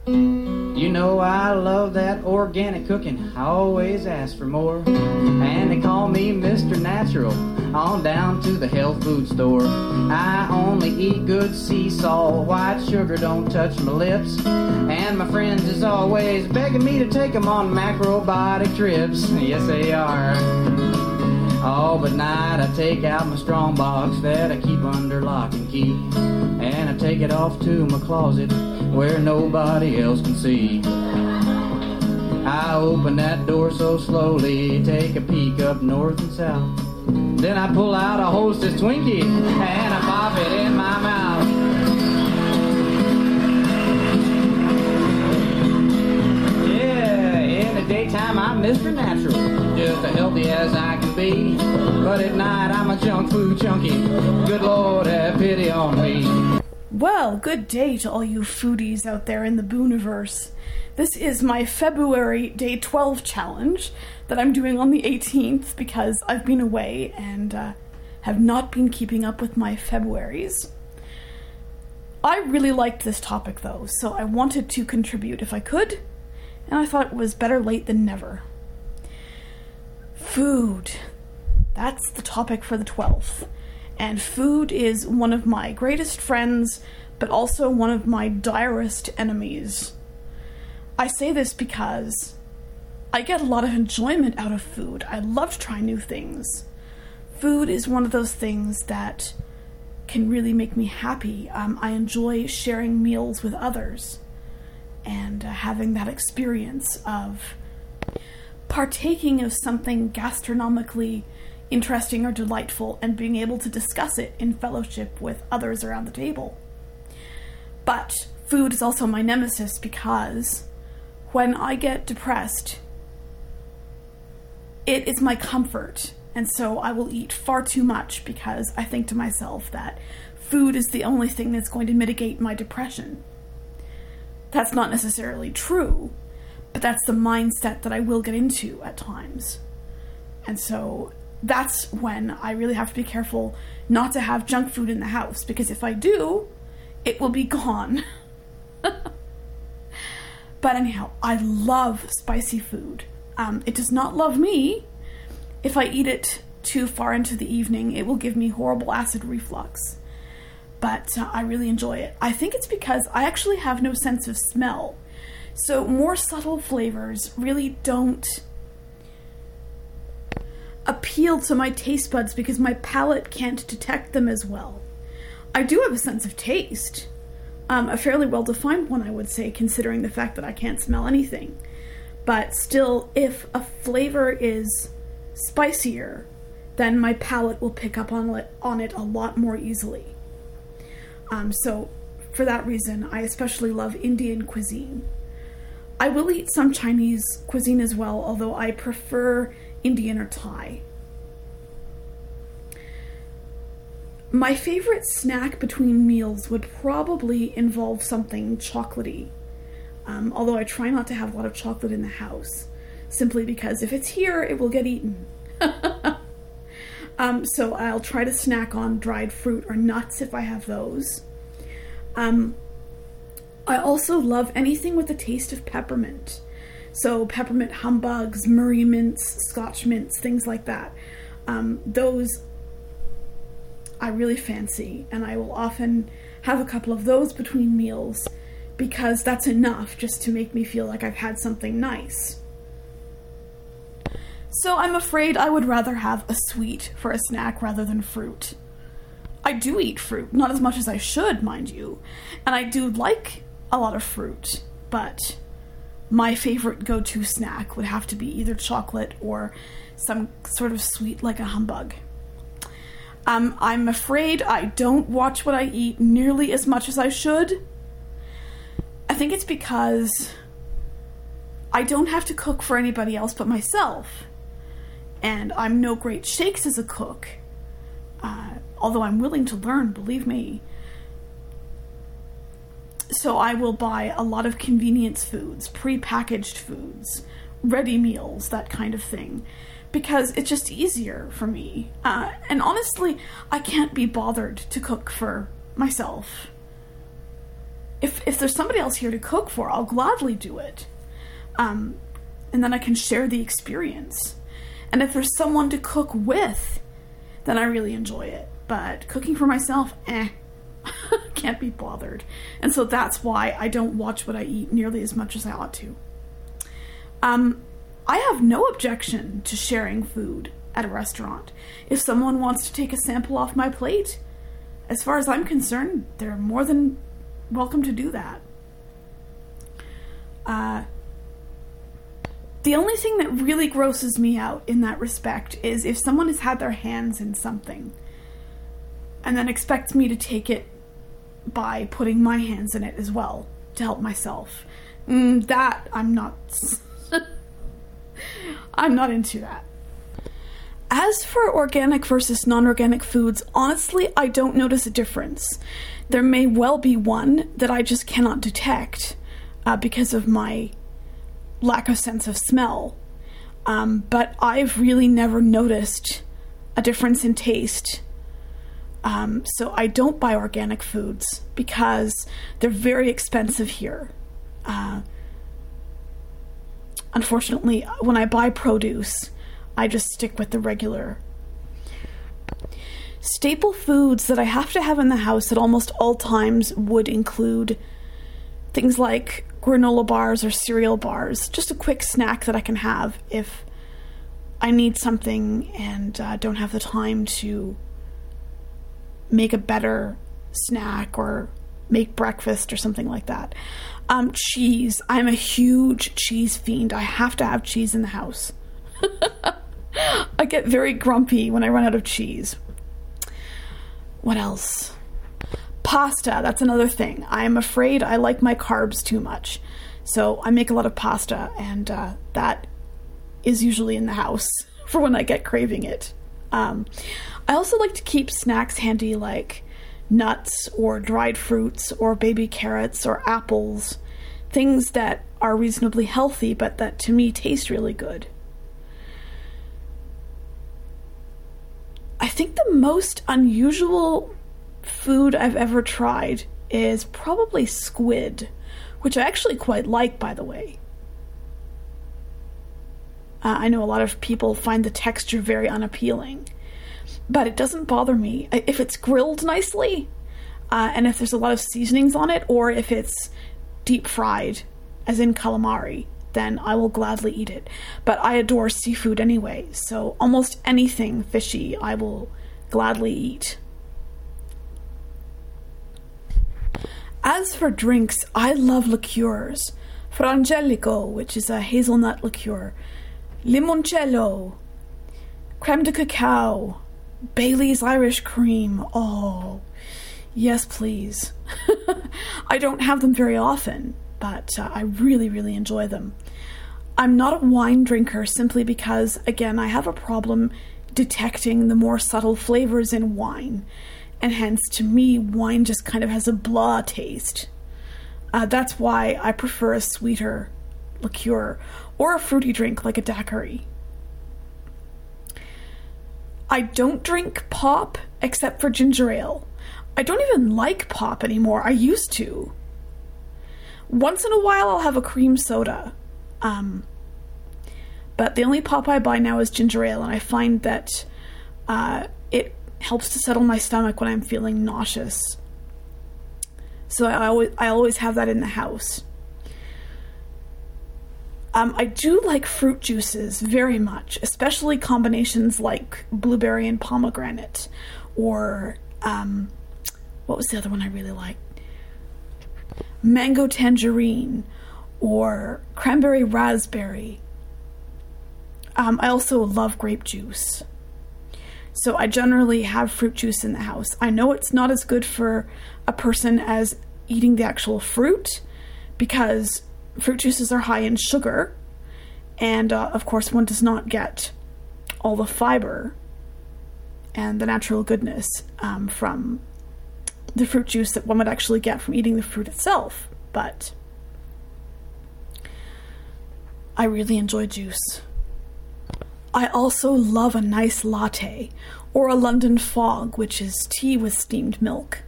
You know I love that organic cooking, I always ask for more. And they call me Mr. Natural, on down to the health food store. I only eat good sea salt, white sugar don't touch my lips. And my friends is always begging me to take them on macrobiotic trips. Yes, they are. Oh, but night I take out my strong box that I keep under lock and key, and I take it off to my closet where nobody else can see. I open that door so slowly, take a peek up north and south. Then I pull out a Hostess Twinkie and I pop it in my mouth. Yeah, in the daytime I'm Mr. Natural, just as healthy as I can be. But at night I'm a junk food junkie. Good Lord, have pity on me. Well, good day to all you foodies out there in the Booniverse. This is my February Day 12 challenge that I'm doing on the 18th because I've been away and have not been keeping up with my Februaries. I really liked this topic though, so I wanted to contribute if I could, and I thought it was better late than never. Food. That's the topic for the 12th. And food is one of my greatest friends, but also one of my direst enemies. I say this because I get a lot of enjoyment out of food. I love to try new things. Food is one of those things that can really make me happy. I enjoy sharing meals with others and having that experience of partaking of something gastronomically interesting or delightful and being able to discuss it in fellowship with others around the table. But food is also my nemesis because when I get depressed, it is my comfort, and so I will eat far too much because I think to myself that food is the only thing that's going to mitigate my depression. That's not necessarily true, but that's the mindset that I will get into at times. And so that's when I really have to be careful not to have junk food in the house, because if I do, it will be gone. But anyhow, I love spicy food. It does not love me. If I eat it too far into the evening, it will give me horrible acid reflux. But I really enjoy it. I think it's because I actually have no sense of smell. So more subtle flavors really don't appeal to my taste buds because my palate can't detect them as well. I do have a sense of taste. A fairly well-defined one, I would say, considering the fact that I can't smell anything. But still, if a flavor is spicier, then my palate will pick up on it a lot more easily. So, for that reason, I especially love Indian cuisine. I will eat some Chinese cuisine as well, although I prefer Indian or Thai. My favorite snack between meals would probably involve something chocolatey, although I try not to have a lot of chocolate in the house, simply because if it's here, it will get eaten. So I'll try to snack on dried fruit or nuts if I have those. I also love anything with a taste of peppermint. So peppermint humbugs, Murray mints, Scotch mints, things like that. Those I really fancy, and I will often have a couple of those between meals because that's enough just to make me feel like I've had something nice. So I'm afraid I would rather have a sweet for a snack rather than fruit. I do eat fruit, not as much as I should, mind you, and I do like a lot of fruit, but my favorite go-to snack would have to be either chocolate or some sort of sweet like a humbug. I'm afraid I don't watch what I eat nearly as much as I should. I think it's because I don't have to cook for anybody else but myself. And I'm no great shakes as a cook. Although I'm willing to learn, believe me. So I will buy a lot of convenience foods, pre-packaged foods, ready meals, that kind of thing. Because it's just easier for me. And honestly, I can't be bothered to cook for myself. If if there's somebody else here to cook for, I'll gladly do it. And then I can share the experience. And if there's someone to cook with, then I really enjoy it. But cooking for myself, can't be bothered. And so that's why I don't watch what I eat nearly as much as I ought to. I have no objection to sharing food at a restaurant. If someone wants to take a sample off my plate, as far as I'm concerned, they're more than welcome to do that. The only thing that really grosses me out in that respect is if someone has had their hands in something and then expects me to take it by putting my hands in it as well to help myself. That I'm not I'm not into that. As for organic versus non-organic foods, honestly, I don't notice a difference. There may well be one that I just cannot detect because of my lack of sense of smell. But I've really never noticed a difference in taste. So I don't buy organic foods because they're very expensive here. Unfortunately, when I buy produce, I just stick with the regular. Staple foods that I have to have in the house at almost all times would include things like granola bars or cereal bars. Just a quick snack that I can have if I need something and don't have the time to make a better snack or make breakfast or something like that. Cheese. I'm a huge cheese fiend. I have to have cheese in the house. I get very grumpy when I run out of cheese. What else? Pasta. That's another thing. I'm afraid I like my carbs too much. So I make a lot of pasta, and that is usually in the house for when I get craving it. I also like to keep snacks handy, like nuts or dried fruits or baby carrots or apples, things that are reasonably healthy but that to me taste really good. I think the most unusual food I've ever tried is probably squid, which I actually quite like, by the way. I know a lot of people find the texture very unappealing, but it doesn't bother me. If it's grilled nicely, and if there's a lot of seasonings on it, or if it's deep fried, as in calamari, then I will gladly eat it. But I adore seafood anyway, so almost anything fishy I will gladly eat. As for drinks, I love liqueurs. Frangelico, which is a hazelnut liqueur. Limoncello. Creme de cacao. Bailey's Irish cream. Oh, yes, please. I don't have them very often, but I really, really enjoy them. I'm not a wine drinker simply because, again, I have a problem detecting the more subtle flavors in wine, and hence, to me, wine just kind of has a blah taste. That's why I prefer a sweeter liqueur or a fruity drink like a daiquiri. I don't drink pop except for ginger ale. I don't even like pop anymore. I used to. Once in a while I'll have a cream soda. But the only pop I buy now is ginger ale, and I find that it helps to settle my stomach when I'm feeling nauseous. So I always have that in the house. I do like fruit juices very much, especially combinations like blueberry and pomegranate, or what was the other one I really liked? Mango tangerine, or cranberry raspberry. I also love grape juice. So I generally have fruit juice in the house. I know it's not as good for a person as eating the actual fruit, because fruit juices are high in sugar, and of course one does not get all the fiber and the natural goodness from the fruit juice that one would actually get from eating the fruit itself. But I really enjoy juice. I also love a nice latte, or a London fog, which is tea with steamed milk.